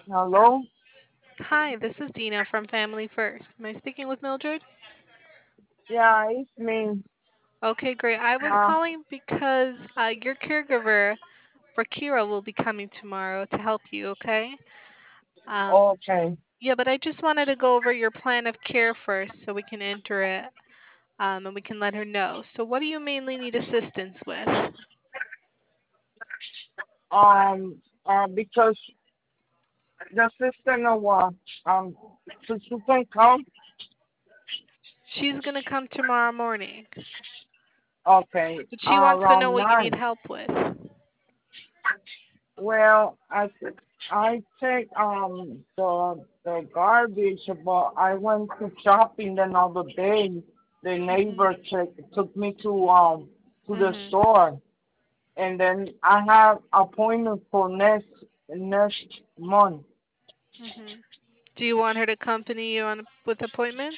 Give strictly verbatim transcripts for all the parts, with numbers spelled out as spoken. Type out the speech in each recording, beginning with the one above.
Hello? Hi, this is Dina from Family First. Am I speaking with Mildred? Yeah, it's me. Okay, great. I was Uh, calling because uh, your caregiver for Kira will be coming tomorrow to help you, okay? Um, okay. yeah, but I just wanted to go over your plan of care first so we can enter it um, and we can let her know. So, what do you mainly need assistance with? Um, uh, because the system of uh, um, so you can come. She's going to come tomorrow morning, Okay, but she uh, wants to know around what you need nine. help with. Well, I I take um the the garbage, but I went to shopping the other day. The Mhm. neighbor check, took me to um to the Mhm. store, and then I have appointment for next next month. Mhm. Do you want her to accompany you on with appointments?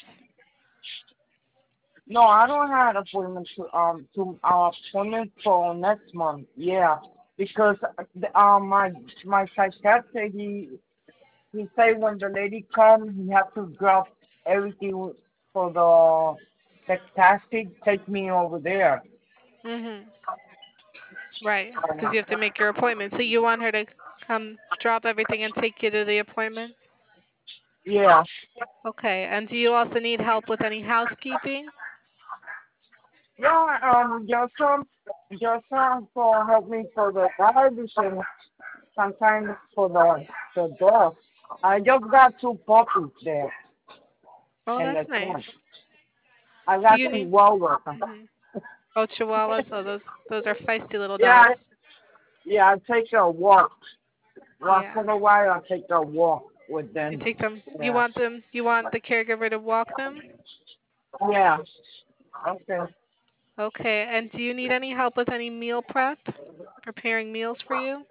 No, I don't have appointment to um to uh, appointment for next month. Yeah, because uh, um my my psychiatrist he he say when the lady come he have to drop everything for the fantastic take me over there. Mhm. Right, because you have to make your appointment. So you want her to come drop everything and take you to the appointment? Yeah. Okay. And do you also need help with any housekeeping? Yeah. Um. Just some just some for help me for the garbage and sometimes for the the dog. I just got two puppies there Oh, in that's the nice. tent. I Do got you need? Chihuahua. Mhm. Oh, Chihuahuas. Oh, those those are feisty little Yeah, dogs. yeah, I take a walk. Once Yeah. in a while, I take a walk with You them. take them. You Yeah, want them. You want the caregiver to walk them. yeah. Okay. Okay. And do you need any help with any meal prep, preparing meals for you?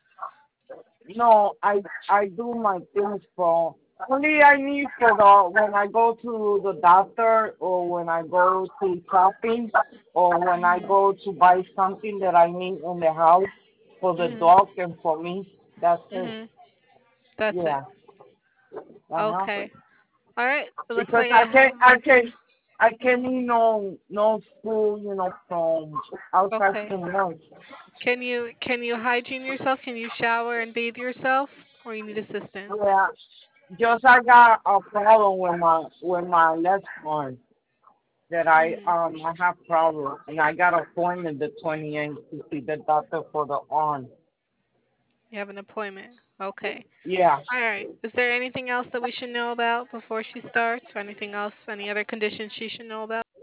No, I I do my things for only I need for the when I go to the doctor or when I go to shopping or when I Mhm. go to buy something that I need in the house for the Mhm. dog and for me. That's it. Mhm. That's it. Yeah. Uh huh. Okay. All right. It looks Because like I I have. can't, I can't, I can't Mhm. eat no, no food, you know, from outside Okay. from else. Can you can you hygiene yourself? Can you shower and bathe yourself, or you need assistance? Yeah, just I got a problem with my with my left arm that I Mhm. um I have problem and I got appointment the twenty eighth to see the doctor for the arm. You have an appointment. Okay. Yeah. All right. Is there anything else that we should know about before she starts, or anything else? Any other conditions she should know about?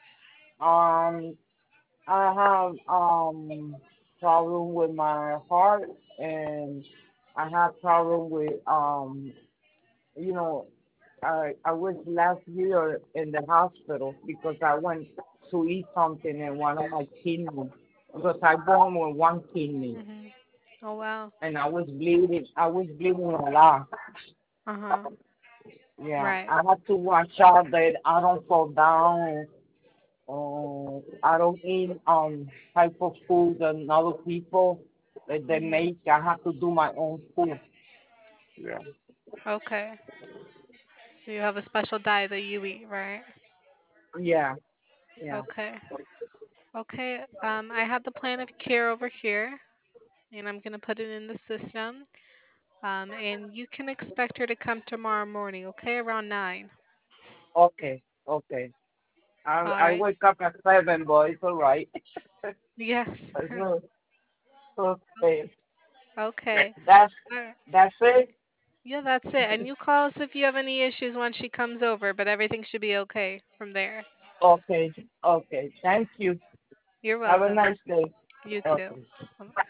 Um, I have um problem with my heart and I have problem with um you know I I was last year in the hospital because I went to eat something in one of my kidneys because I born with one kidney Mhm. Oh wow. and I was bleeding. I was bleeding a lot. Uh huh. Yeah, Right. I had to watch out that I don't fall down. Or I don't eat um type of food that other people that they Mhm. make. I have to do my own food. Yeah. Okay. So you have a special diet that you eat, right? Yeah. Yeah. Okay. Okay. Um, I have the plan of care over here, and I'm gonna put it in the system. Um, and you can expect her to come tomorrow morning, okay, around nine. Okay. Okay. I All I right. wake up at seven, boy. It's all right. Yes. Okay. Okay. That's All right. that's it. Yeah, that's it. And you call us if you have any issues when she comes over, but everything should be okay from there. Okay. Okay. Thank you. You're Have a welcome. nice day. You too. Okay.